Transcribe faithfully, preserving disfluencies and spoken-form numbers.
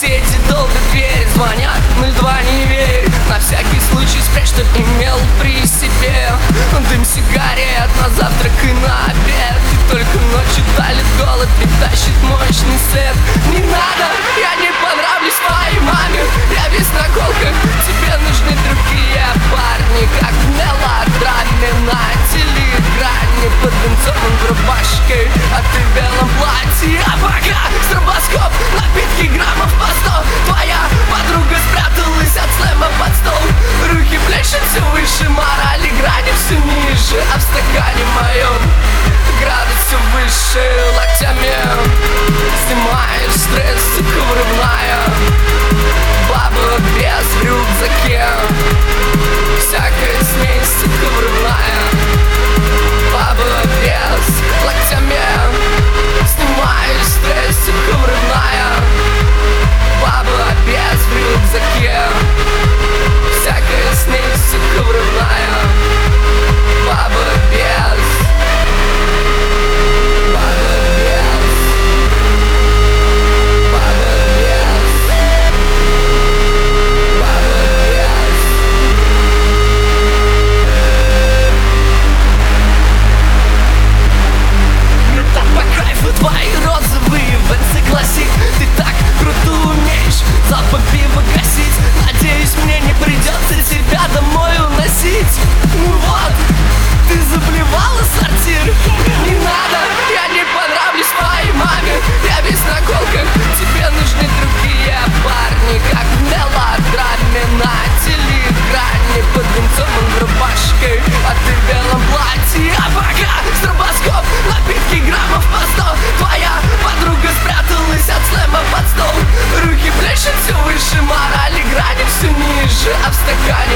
Соседи долго дверь звонят, ноль два не верь. На всякий случай спрячь, что имел при себе дым сигарет на завтрак и на обед. И только ночью талит голод, притащит мощный свет. Не надо, я не понравлюсь твоей маме, я весь на колках, тебе нужны другие парни, как в мелодраме на телеэкране. Под венцом в рубашке, а ты в белом платье. А пока стробоскоп, напитки граммов по сто. Твоя подруга спряталась от слэма под стол. Руки плещут все выше, морали грани все ниже. А в стакане моем градус все выше. Локтями снимаешь стресс, сука, врывная. Баба без в рюкзаке, всякая смесь, сука, врывная. Баба без, локтями снимаешь стресс, сука, врывная. Баба без в рюкзаке, всякая смесь, сука, врывная. Баба без, баба без, баба без, баба без. Мне так по кайфу твои розовые венцы классик. Ты так круто умеешь запах пива гасить. Надеюсь, мне не придется тебя домой уносить. Ну вот, ты заблевала сортир. Не надо, я не понравлюсь твоей маме, я весь на колках, тебе нужны другие парни, как в мелодраме на телеэкране. Под венцом он в рубашке, а ты в белом платье. А пока стробоскоп, напитки граммов по сто. Твоя подруга спряталась от слэма под стол. Руки плещут все выше, морали грани все ниже. А в стакане